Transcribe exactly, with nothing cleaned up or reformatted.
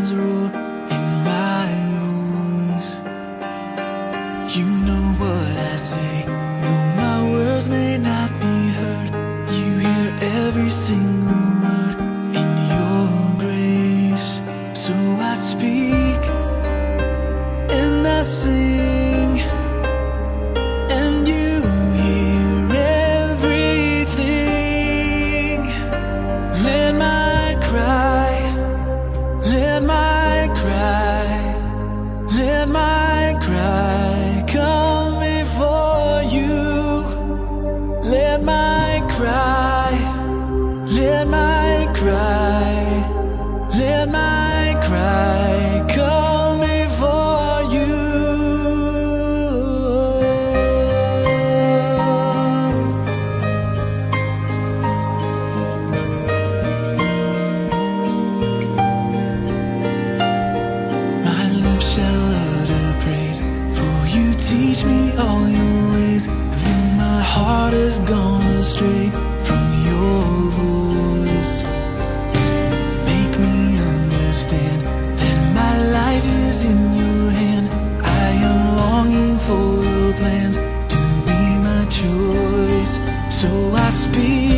lions roar in my voice. You know what I say, though my words may not be heard. You hear every single word in your grace. So I speak and I sing, and you hear everything. Let my cry, let my cry, let my cry come before you. Let my cry, let my cry, let my cry come before you. My lips shall utter praise, for you teach me all your ways. Though my heart has gone astray from your voice, make me understand that my life is in your hand. I am longing for your plans to be my choice. So I speak